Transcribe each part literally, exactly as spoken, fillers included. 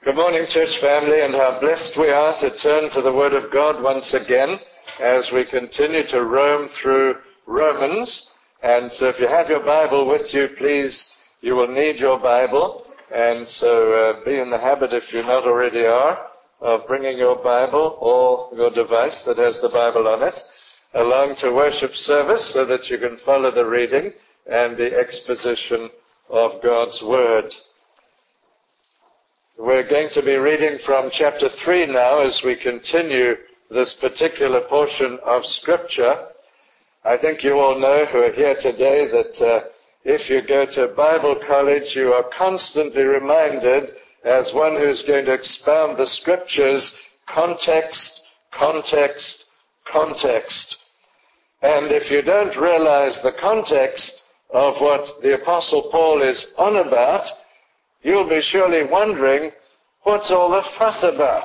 Good morning, church family, and how blessed we are to turn to the Word of God once again as we continue to roam through Romans. And so if you have your Bible with you, please, you will need your Bible. And so uh, be in the habit, if you not already are, of bringing your Bible or your device that has the Bible on it along to worship service so that you can follow the reading and the exposition of God's Word. We're going to be reading from chapter three now as we continue this particular portion of Scripture. I think you all know who are here today that uh, if you go to Bible college, you are constantly reminded, as one who's going to expound the Scriptures, context, context, context. And if you don't realize the context of what the Apostle Paul is on about, you'll be surely wondering, what's all the fuss about?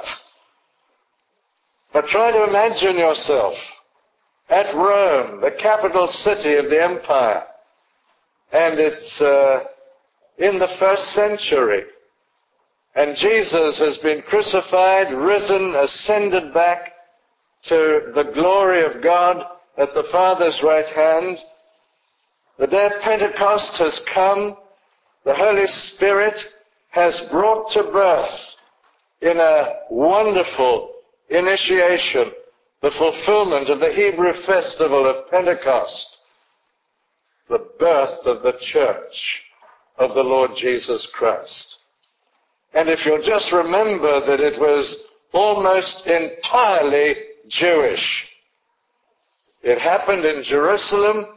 But try to imagine yourself at Rome, the capital city of the empire, and it's uh, in the first century, and Jesus has been crucified, risen, ascended back to the glory of God at the Father's right hand. The day of Pentecost has come. The Holy Spirit has brought to birth in a wonderful initiation the fulfillment of the Hebrew festival of Pentecost, the birth of the church of the Lord Jesus Christ. And if you'll just remember that it was almost entirely Jewish. It happened in Jerusalem.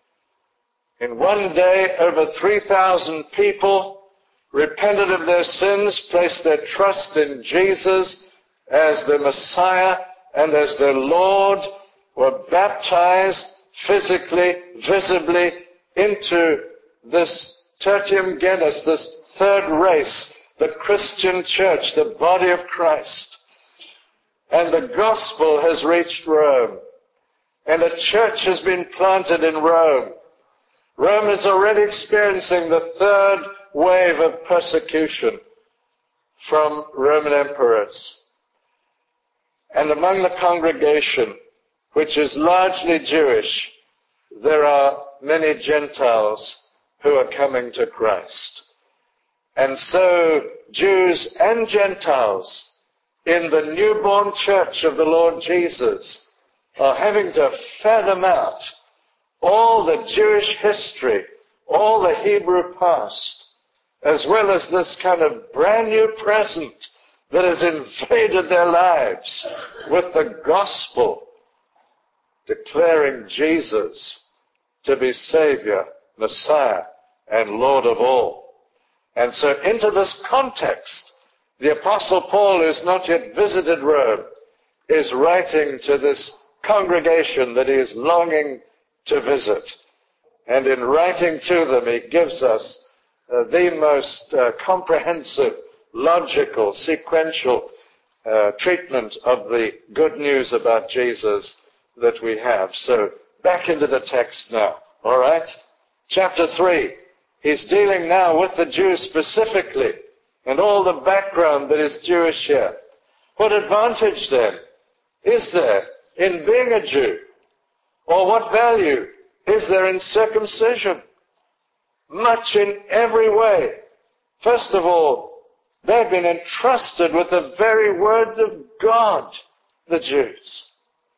In one day, over three thousand people repented of their sins, placed their trust in Jesus as their Messiah and as their Lord, were baptized physically, visibly into this tertium genus, this third race, the Christian church, the body of Christ. And the gospel has reached Rome, and a church has been planted in Rome. Rome is already experiencing the third wave of persecution from Roman emperors. And among the congregation, which is largely Jewish, there are many Gentiles who are coming to Christ. And so Jews and Gentiles in the newborn church of the Lord Jesus are having to fathom out all the Jewish history, all the Hebrew past, as well as this kind of brand new present that has invaded their lives with the gospel, declaring Jesus to be Savior, Messiah, and Lord of all. And so into this context, the Apostle Paul, who's not yet visited Rome, is writing to this congregation that he is longing to visit. And in writing to them, he gives us uh, the most uh, comprehensive, logical, sequential uh, treatment of the good news about Jesus that we have. So, back into the text now, all right? Chapter three. He's dealing now with the Jews specifically and all the background that is Jewish here. What advantage, then, is there in being a Jew? Or what value is there in circumcision? Much in every way. First of all, they've been entrusted with the very word of God, the Jews.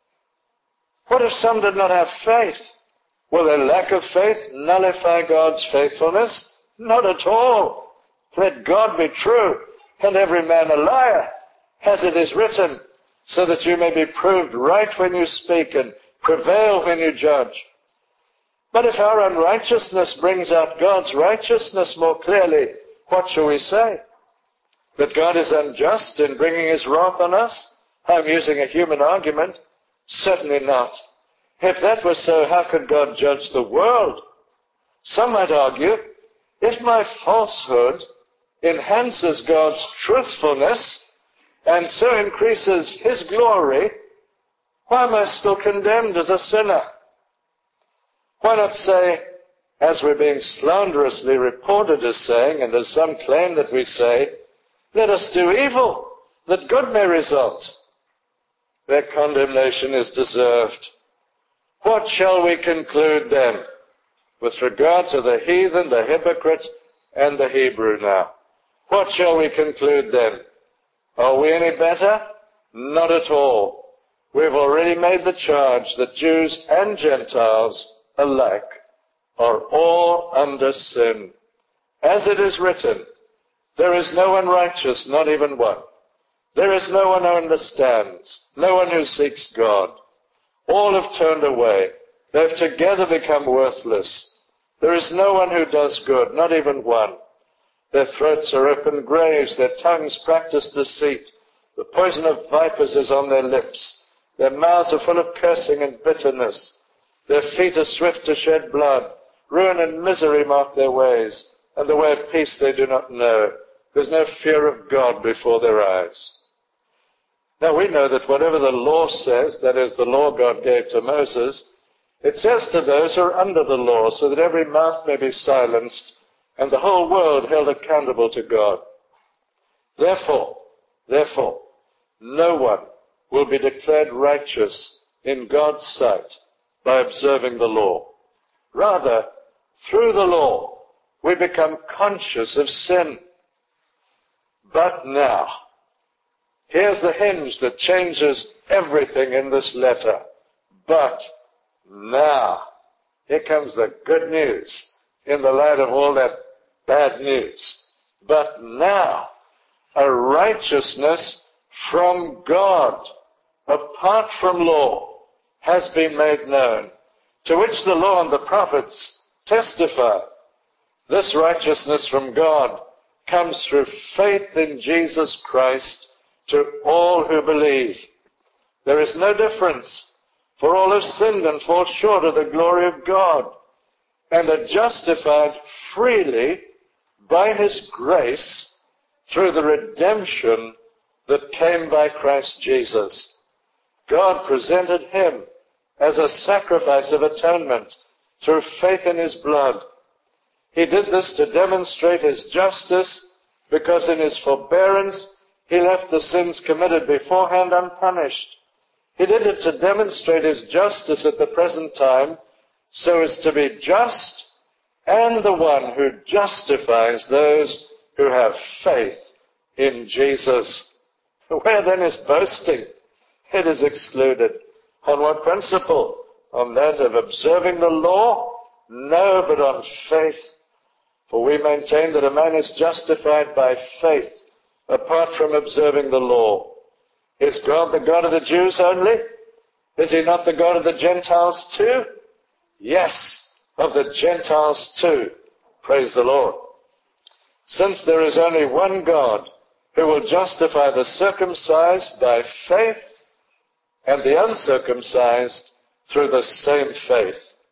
What if some did not have faith? Will their lack of faith nullify God's faithfulness? Not at all. Let God be true, and every man a liar, as it is written, so that you may be proved right when you speak and prevail when you judge. But if our unrighteousness brings out God's righteousness more clearly, what shall we say? That God is unjust in bringing his wrath on us? I'm using a human argument. Certainly not. If that were so, how could God judge the world? Some might argue, if my falsehood enhances God's truthfulness and so increases his glory, why am I still condemned as a sinner? Why not say, as we're being slanderously reported as saying, and as some claim that we say, Let us do evil, that good may result. Their condemnation is deserved. What shall we conclude then with regard to the heathen, the hypocrite, and the Hebrew now? What shall we conclude then? Are we any better? Not at all. We've already made the charge that Jews and Gentiles alike are all under sin. As it is written, there is no one righteous, not even one. There is no one who understands, no one who seeks God. All have turned away. They've together become worthless. There is no one who does good, not even one. Their throats are open graves, their tongues practice deceit. The poison of vipers is on their lips. Their mouths are full of cursing and bitterness. Their feet are swift to shed blood. Ruin and misery mark their ways, and the way of peace they do not know. There's no fear of God before their eyes. Now we know that whatever the law says, that is, the law God gave to Moses, it says to those who are under the law, so that every mouth may be silenced, and the whole world held accountable to God. Therefore, therefore, no one will be declared righteous in God's sight by observing the law. Rather, through the law, we become conscious of sin. But now, here's the hinge that changes everything in this letter. But now, here comes the good news in the light of all that bad news. But now, a righteousness from God, apart from law, has been made known, to which the law and the prophets testify. This righteousness from God comes through faith in Jesus Christ to all who believe. There is no difference, for all have sinned and fall short of the glory of God, and are justified freely by His grace through the redemption that came by Christ Jesus. God presented Him as a sacrifice of atonement through faith in His blood. He did this to demonstrate His justice, because in His forbearance He left the sins committed beforehand unpunished. He did it to demonstrate His justice at the present time, so as to be just and the one who justifies those who have faith in Jesus. Where then is boasting? It is excluded. On what principle? On that of observing the law? No, but on faith. For we maintain that a man is justified by faith, apart from observing the law. Is God the God of the Jews only? Is He not the God of the Gentiles too? Yes, of the Gentiles too. Praise the Lord. Since there is only one God who will justify the circumcised by faith and the uncircumcised through the same faith.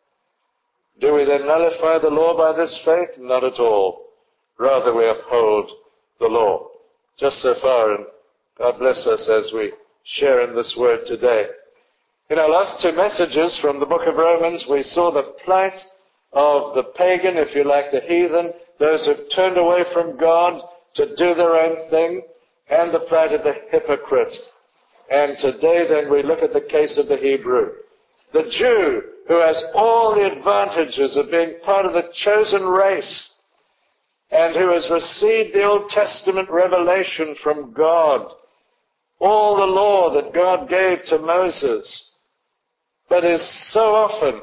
Do we then nullify the law by this faith? Not at all. Rather, we uphold the law. Just so far, and God bless us as we share in this word today. In our last two messages from the book of Romans, we saw the plight of the pagan, if you like, the heathen, those who've turned away from God to do their own thing, and the plight of the hypocrite. And today then we look at the case of the Hebrew. The Jew who has all the advantages of being part of the chosen race and who has received the Old Testament revelation from God, all the law that God gave to Moses, but is so often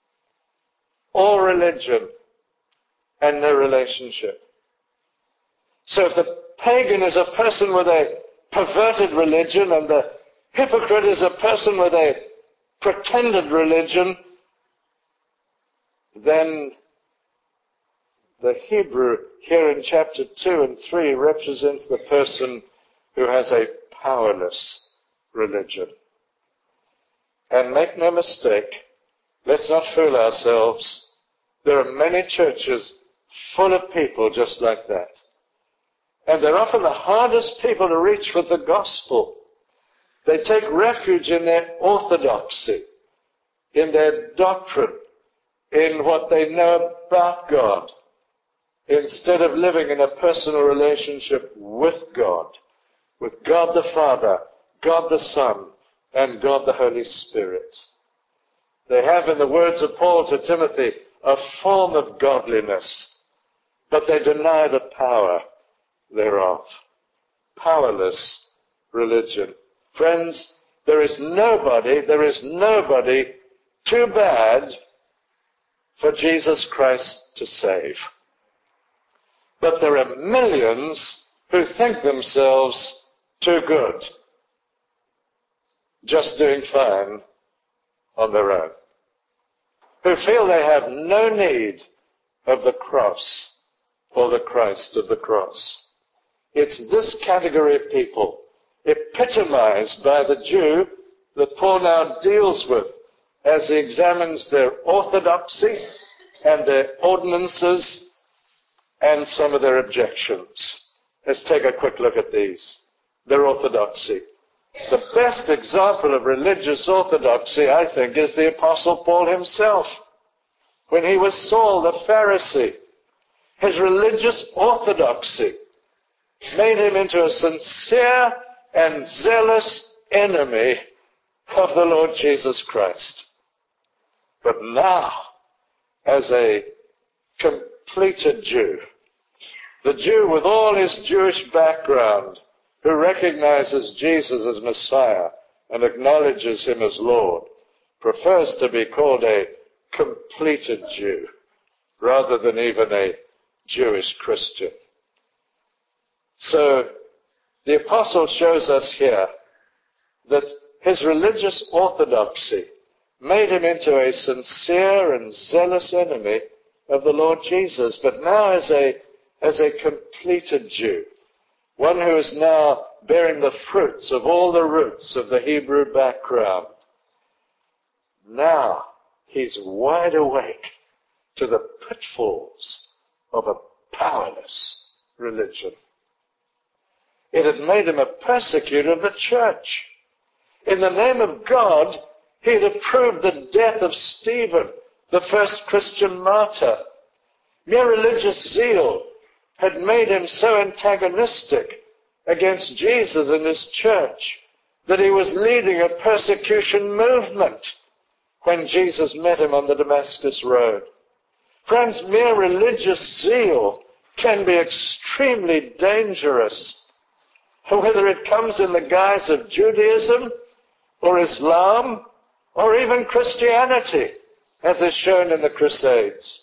all religion and no relationship. So if the pagan is a person with a perverted religion and the hypocrite is a person with a pretended religion, then the Hebrew here in chapter two and three represents the person who has a powerless religion. And make no mistake, let's not fool ourselves. There are many churches full of people just like that. And they're often the hardest people to reach with the gospel. They take refuge in their orthodoxy, in their doctrine, in what they know about God, instead of living in a personal relationship with God, with God the Father, God the Son, and God the Holy Spirit. They have, in the words of Paul to Timothy, a form of godliness, but they deny the power thereof. Powerless religion. Friends, there is nobody, there is nobody too bad for Jesus Christ to save. But there are millions who think themselves too good, just doing fine on their own, who feel they have no need of the cross or the Christ of the cross. It's this category of people, epitomized by the Jew, that Paul now deals with as he examines their orthodoxy and their ordinances and some of their objections. Let's take a quick look at these. Their orthodoxy. The best example of religious orthodoxy, I think, is the Apostle Paul himself. When he was Saul the Pharisee, his religious orthodoxy made him into a sincere and zealous enemy of the Lord Jesus Christ. But now, as a completed Jew, the Jew with all his Jewish background, who recognizes Jesus as Messiah and acknowledges him as Lord, prefers to be called a completed Jew rather than even a Jewish Christian. So the apostle shows us here that his religious orthodoxy made him into a sincere and zealous enemy of the Lord Jesus, but now as a as a completed Jew, one who is now bearing the fruits of all the roots of the Hebrew background. Now he's wide awake to the pitfalls of a powerless religion. It had made him a persecutor of the church. In the name of God, he had approved the death of Stephen, the first Christian martyr. Mere religious zeal had made him so antagonistic against Jesus and his church that he was leading a persecution movement when Jesus met him on the Damascus Road. Friends, mere religious zeal can be extremely dangerous, whether it comes in the guise of Judaism or Islam or even Christianity, as is shown in the Crusades.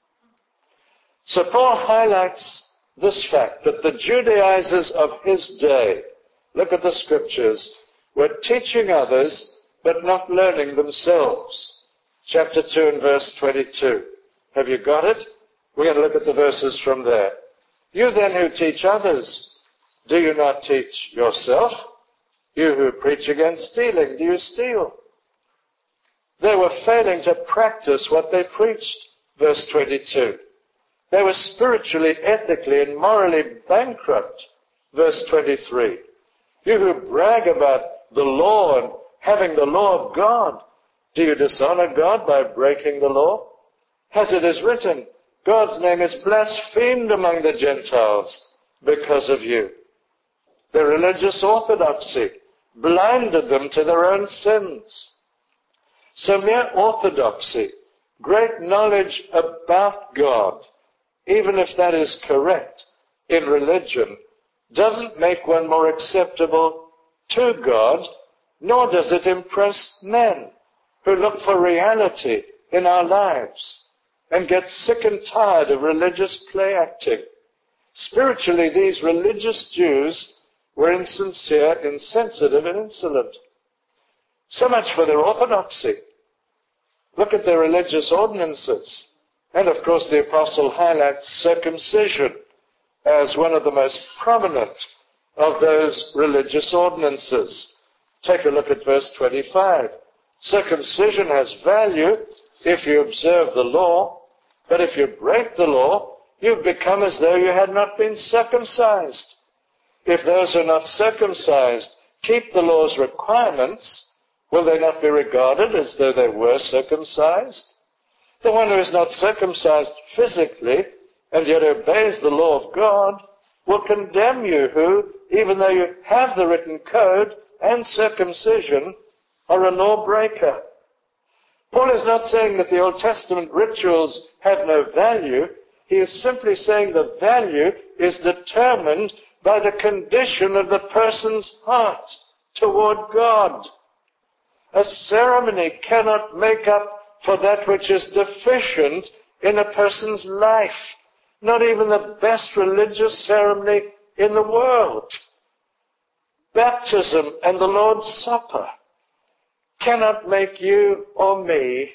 So Paul highlights this fact that the Judaizers of his day, look at the scriptures, were teaching others but not learning themselves. Chapter two and verse twenty-two. Have you got it? We're going to look at the verses from there. You then who teach others, do you not teach yourself? You who preach against stealing, do you steal? They were failing to practice what they preached. Verse twenty-two. They were spiritually, ethically, and morally bankrupt. Verse twenty-three. You who brag about the law and having the law of God, do you dishonor God by breaking the law? As it is written, God's name is blasphemed among the Gentiles because of you. Their religious orthodoxy blinded them to their own sins. So mere orthodoxy, great knowledge about God, even if that is correct in religion, doesn't make one more acceptable to God, nor does it impress men who look for reality in our lives and get sick and tired of religious play acting. Spiritually, these religious Jews were insincere, insensitive, and insolent. So much for their orthodoxy. Look at their religious ordinances. And of course the apostle highlights circumcision as one of the most prominent of those religious ordinances. Take a look at verse twenty-five. Circumcision has value if you observe the law, but if you break the law, you've become as though you had not been circumcised. If those who are not circumcised keep the law's requirements, will they not be regarded as though they were circumcised? The one who is not circumcised physically and yet obeys the law of God, will condemn you who, even though you have the written code and circumcision, are a lawbreaker. Paul is not saying that the Old Testament rituals have no value. He is simply saying the value is determined by the condition of the person's heart toward God. A ceremony cannot make up for that which is deficient in a person's life. Not even the best religious ceremony in the world. Baptism and the Lord's Supper cannot make you or me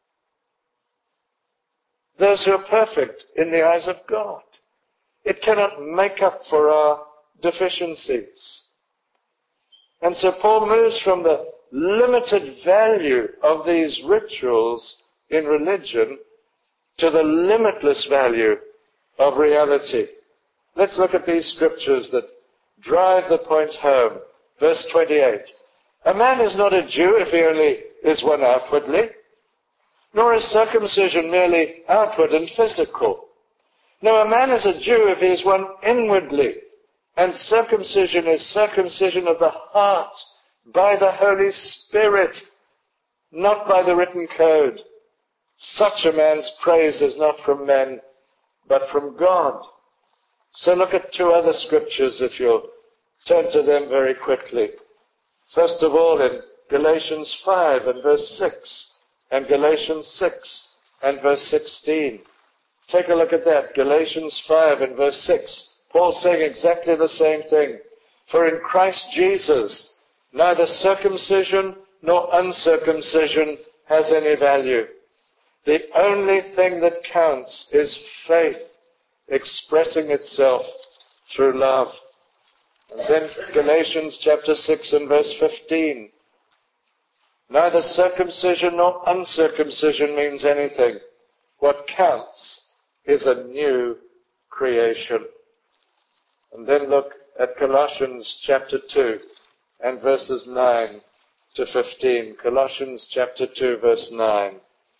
those who are perfect in the eyes of God. It cannot make up for our deficiencies. And so Paul moves from the limited value of these rituals in religion to the limitless value of reality. Let's look at these scriptures that drive the point home. Verse twenty-eight. A man is not a Jew if he only is one outwardly, nor is circumcision merely outward and physical. No, a man is a Jew if he is one inwardly, and circumcision is circumcision of the heart by the Holy Spirit, not by the written code. Such a man's praise is not from men, but from God. So look at two other scriptures if you'll turn to them very quickly. First of all, in Galatians five and verse six, and Galatians six and verse sixteen. Take a look at that. Galatians five and verse six. Paul's saying exactly the same thing. For in Christ Jesus, neither circumcision nor uncircumcision has any value. The only thing that counts is faith expressing itself through love. And then Galatians chapter six and verse fifteen. Neither circumcision nor uncircumcision means anything. What counts is a new creation. And then look at Colossians chapter two and verses nine to fifteen. Colossians chapter two verse nine.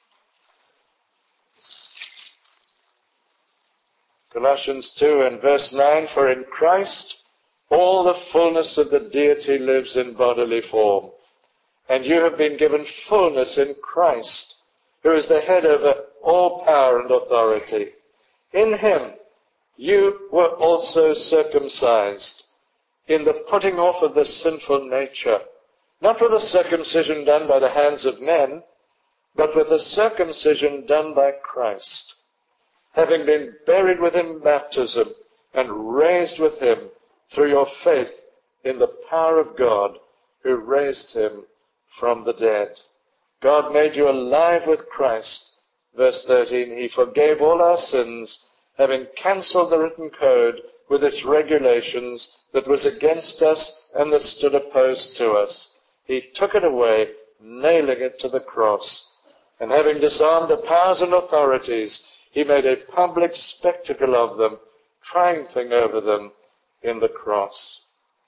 Colossians two and verse nine, for in Christ all the fullness of the deity lives in bodily form, and you have been given fullness in Christ, who is the head over all power and authority. In him you were also circumcised, in the putting off of the sinful nature, not with the circumcision done by the hands of men, but with the circumcision done by Christ, having been buried with him in baptism, and raised with him through your faith in the power of God, who raised him from the dead. God made you alive with Christ. Verse thirteen, he forgave all our sins, having cancelled the written code with its regulations that was against us and that stood opposed to us. He took it away, nailing it to the cross. And having disarmed the powers and authorities, he made a public spectacle of them, triumphing over them in the cross.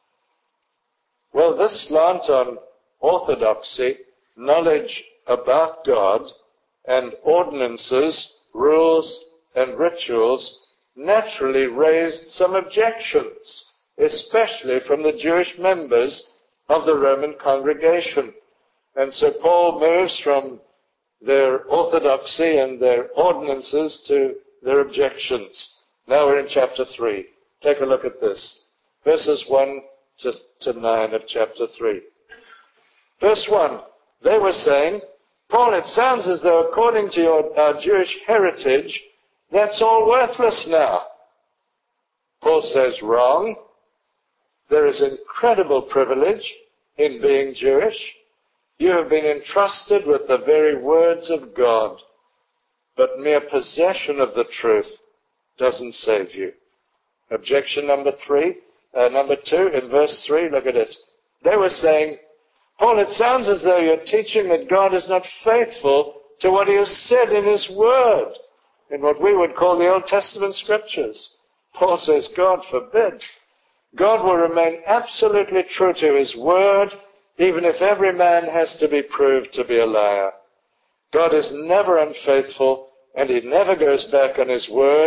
Well, this slant on orthodoxy, knowledge about God, and ordinances, rules, and rituals naturally raised some objections, especially from the Jewish members of the Roman congregation. And so Paul moves from their orthodoxy and their ordinances to their objections. Now we're in chapter three. Take a look at this. Verses one to nine of chapter three. Verse one, they were saying, Paul, it sounds as though according to your uh, Jewish heritage, that's all worthless now. Paul says, wrong. There is incredible privilege in being Jewish. You have been entrusted with the very words of God, but mere possession of the truth doesn't save you. Objection number three, uh, number two, in verse three, look at it. They were saying, Paul, it sounds as though you're teaching that God is not faithful to what he has said in his word, in what we would call the Old Testament scriptures. Paul says, God forbid. God will remain absolutely true to his word, even if every man has to be proved to be a liar. God is never unfaithful, and he never goes back on his word.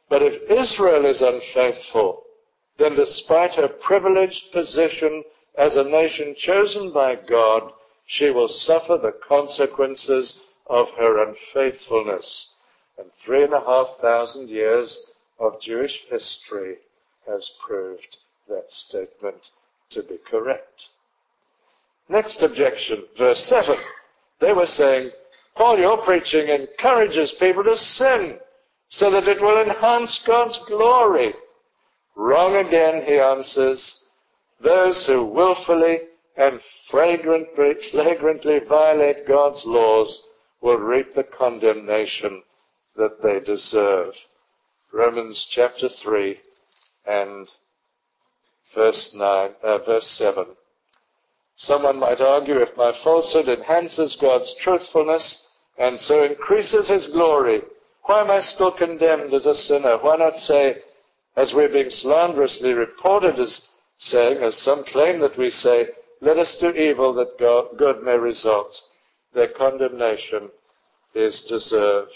But if Israel is unfaithful, then despite her privileged position as a nation chosen by God, she will suffer the consequences of her unfaithfulness. And three and a half thousand years of Jewish history has proved that statement to be correct. Next objection, verse seven. They were saying, Paul, your preaching encourages people to sin so that it will enhance God's glory. Wrong again, he answers. Those who willfully and flagrantly, flagrantly violate God's laws will reap the condemnation that they deserve. Romans chapter three and verse nine, uh, verse seven. Someone might argue, if my falsehood enhances God's truthfulness and so increases his glory, why am I still condemned as a sinner? Why not say, as we're being slanderously reported as saying, as some claim that we say, let us do evil that God, good may result. Their condemnation is deserved.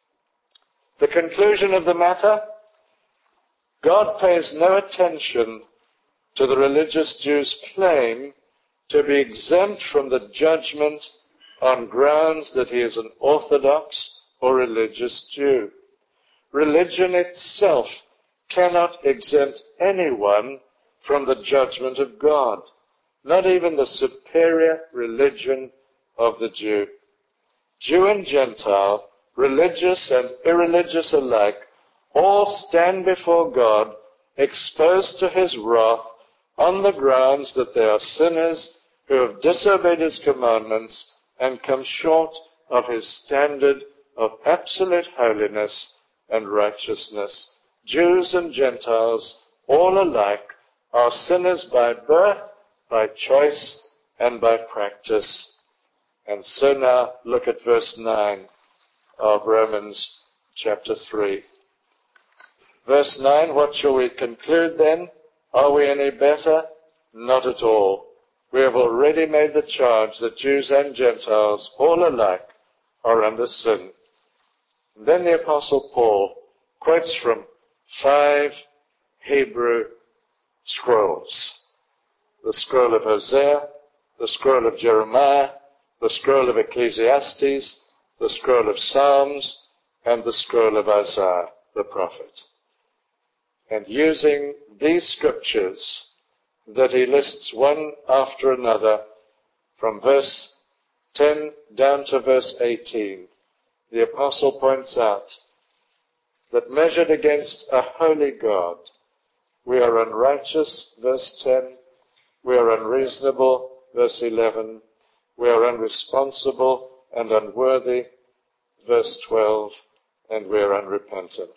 The conclusion of the matter? God pays no attention to the religious Jews' claim to be exempt from the judgment on grounds that he is an orthodox or religious Jew. Religion itself cannot exempt anyone from the judgment of God, not even the superior religion of the Jew. Jew and Gentile, religious and irreligious alike, all stand before God exposed to his wrath on the grounds that they are sinners who have disobeyed his commandments and come short of his standard of absolute holiness and righteousness. Jews and Gentiles, all alike, are sinners by birth, by choice, and by practice. And so now look at verse nine of Romans chapter three. Verse nine, what shall we conclude then? Are we any better? Not at all. We have already made the charge that Jews and Gentiles, all alike, are under sin. And then the Apostle Paul quotes from five Hebrew scrolls. The scroll of Hosea, the scroll of Jeremiah, the scroll of Ecclesiastes, the scroll of Psalms, and the scroll of Isaiah, the prophet. And using these scriptures that he lists one after another from verse ten down to verse eighteen, the apostle points out that measured against a holy God, we are unrighteous, verse ten, we are unreasonable, verse eleven, we are unresponsible and unworthy, verse twelve, and we are unrepentant.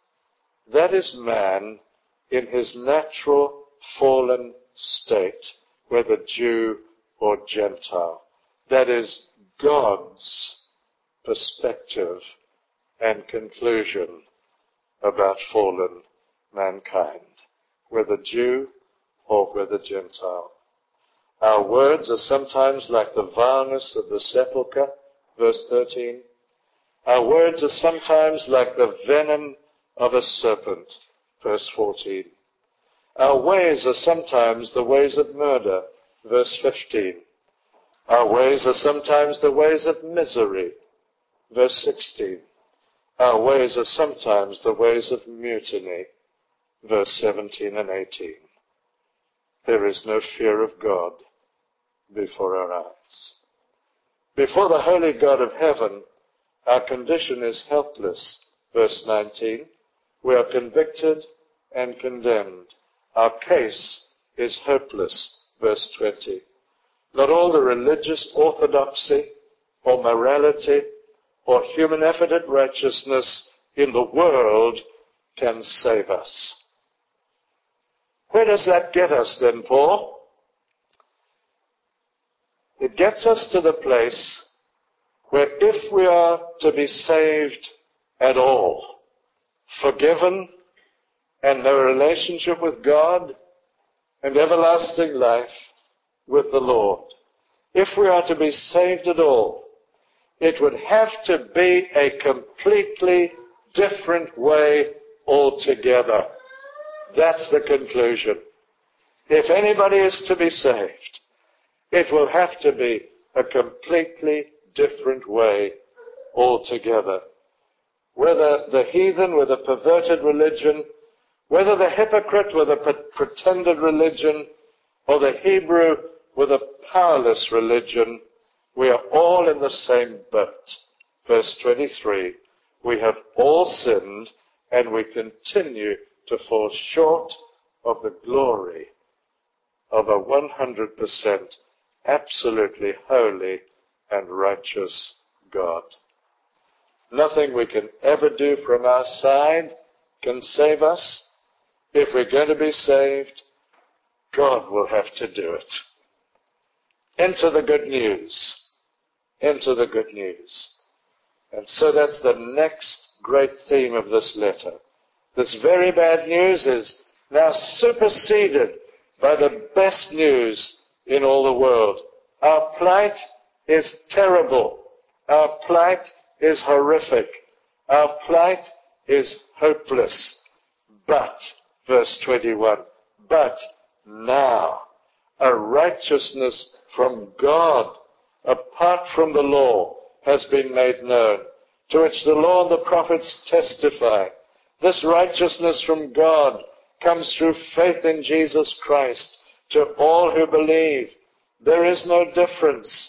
That is man in his natural fallen state, whether Jew or Gentile. That is God's perspective and conclusion about fallen mankind, whether Jew or whether Gentile. Our words are sometimes like the vileness of the sepulchre, verse thirteen. Our words are sometimes like the venom of a serpent, verse fourteen. Our ways are sometimes the ways of murder, verse fifteen. Our ways are sometimes the ways of misery, verse sixteen. Our ways are sometimes the ways of mutiny, verse seventeen and eighteen. There is no fear of God before our eyes. Before the holy God of heaven, our condition is helpless, verse nineteen. We are convicted and condemned. Our case is hopeless, verse twenty. Not all the religious orthodoxy or morality or human effort at righteousness in the world can save us. Where does that get us then, Paul? It gets us to the place where if we are to be saved at all, forgiven, and no relationship with God, and everlasting life with the Lord, if we are to be saved at all, it would have to be a completely different way altogether. That's the conclusion. If anybody is to be saved, it will have to be a completely different way altogether. Whether the heathen with a perverted religion, whether the hypocrite with a pretended religion, or the Hebrew with a powerless religion, we are all in the same boat. Verse twenty-three, we have all sinned and we continue to fall short of the glory of a one hundred percent absolutely holy and righteous God. Nothing we can ever do from our side can save us. If we're going to be saved, God will have to do it. Enter the good news. Enter the good news. And so that's the next great theme of this letter. This very bad news is now superseded by the best news in all the world. Our plight is terrible. Our plight is horrific. Our plight is hopeless. But, verse twenty-one, but now a righteousness from God, apart from the law, has been made known, to which the law and the prophets testify. This righteousness from God comes through faith in Jesus Christ to all who believe. There is no difference.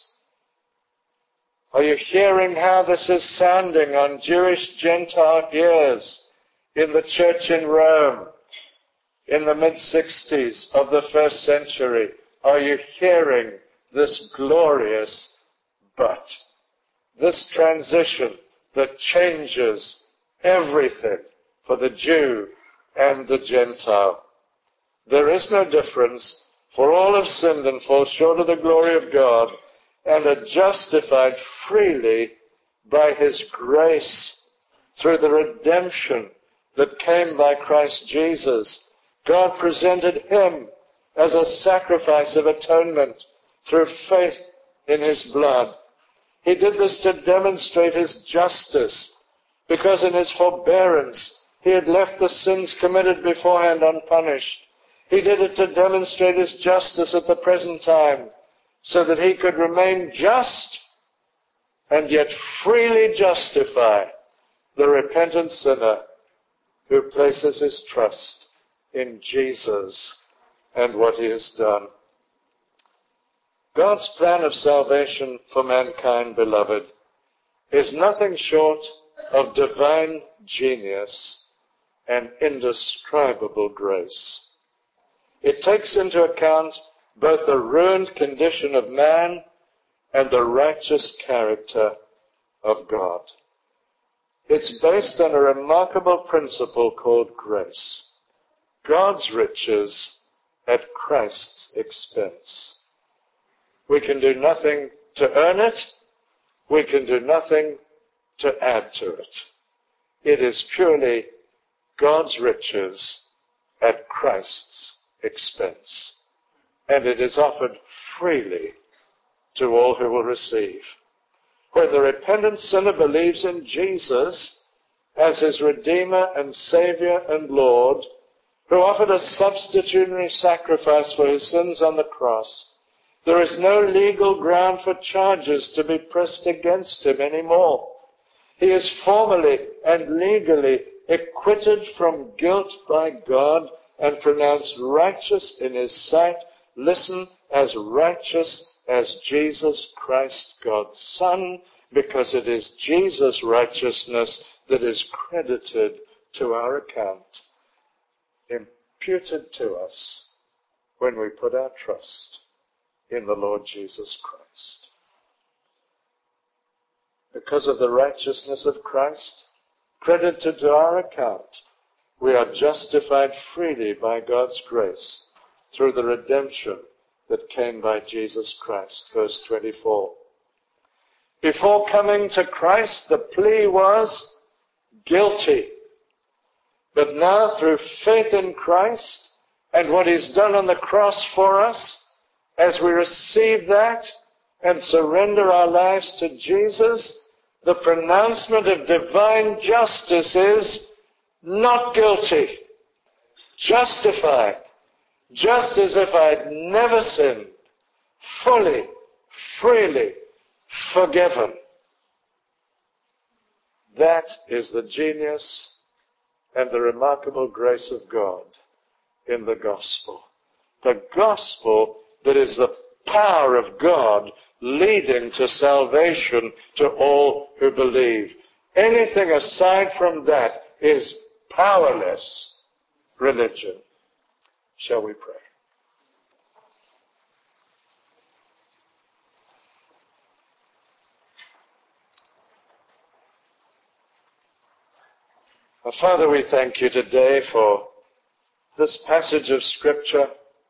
Are you hearing how this is sounding on Jewish Gentile ears in the church in Rome in the mid-sixties of the first century? Are you hearing this glorious but? This transition that changes everything for the Jew and the Gentile. There is no difference, for all have sinned and fall short of the glory of God, and are justified freely by His grace through the redemption that came by Christ Jesus. God presented Him as a sacrifice of atonement through faith in His blood. He did this to demonstrate His justice, because in His forbearance He had left the sins committed beforehand unpunished. He did it to demonstrate His justice at the present time, so that He could remain just and yet freely justify the repentant sinner who places his trust in Jesus and what He has done. God's plan of salvation for mankind, beloved, is nothing short of divine genius and indescribable grace. It takes into account both the ruined condition of man and the righteous character of God. It's based on a remarkable principle called grace. God's riches at Christ's expense. We can do nothing to earn it. We can do nothing to add to it. It is purely God's riches at Christ's expense. And it is offered freely to all who will receive. When the repentant sinner believes in Jesus as his Redeemer and Savior and Lord, who offered a substitutionary sacrifice for his sins on the cross, there is no legal ground for charges to be pressed against him anymore. He is formally and legally acquitted from guilt by God and pronounced righteous in His sight. Listen, as righteous as Jesus Christ, God's Son, because it is Jesus' righteousness that is credited to our account, imputed to us when we put our trust in the Lord Jesus Christ. Because of the righteousness of Christ, credited to our account, we are justified freely by God's grace through the redemption that came by Jesus Christ. Verse twenty-four. Before coming to Christ, the plea was guilty. But now, through faith in Christ and what He's done on the cross for us, as we receive that and surrender our lives to Jesus, the pronouncement of divine justice is not guilty, justified, just as if I'd never sinned, fully, freely forgiven. That is the genius and the remarkable grace of God in the gospel. The gospel that is the power of God leading to salvation to all who believe. Anything aside from that is powerless religion. Shall we pray? Our Father, we thank you today for this passage of Scripture.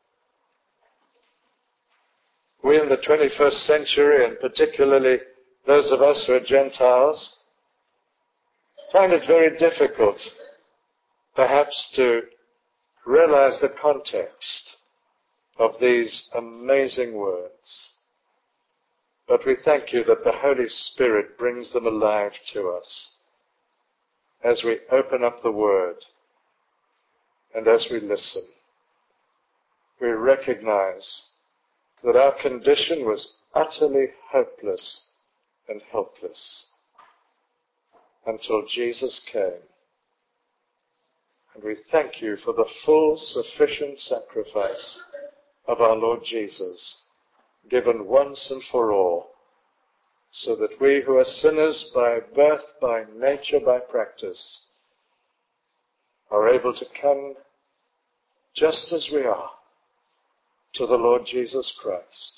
We in the twenty-first century, and particularly those of us who are Gentiles, find it very difficult, perhaps, to realize the context of these amazing words. But we thank you that the Holy Spirit brings them alive to us as we open up the Word and as we listen. We recognize that our condition was utterly hopeless and helpless until Jesus came. And we thank you for the full, sufficient sacrifice of our Lord Jesus, given once and for all, so that we who are sinners by birth, by nature, by practice, are able to come just as we are to the Lord Jesus Christ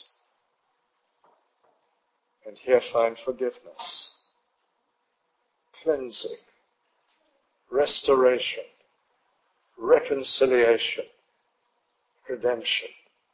and here find forgiveness, cleansing, restoration, reconciliation, redemption,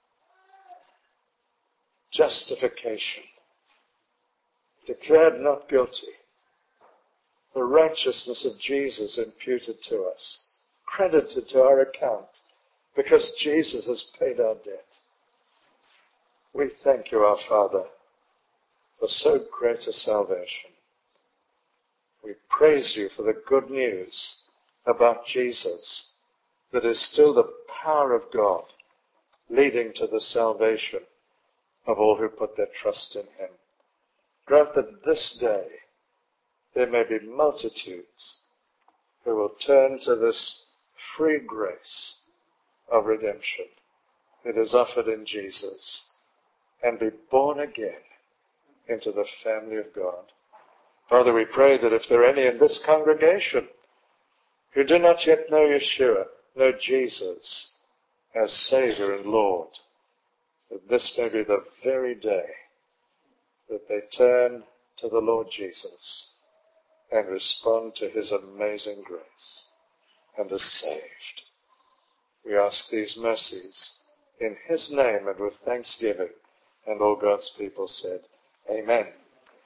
justification, declared not guilty, the righteousness of Jesus imputed to us, credited to our account, because Jesus has paid our debt. We thank you, our Father, for so great a salvation. We praise you for the good news about Jesus that is still the power of God leading to the salvation of all who put their trust in him. Grant that this day there may be multitudes who will turn to this free grace of redemption that is offered in Jesus and be born again into the family of God. Father, we pray that if there are any in this congregation who do not yet know Yeshua, know Jesus as Savior and Lord, that this may be the very day that they turn to the Lord Jesus and respond to his amazing grace and are saved. We ask these mercies in his name and with thanksgiving. And all God's people said, Amen.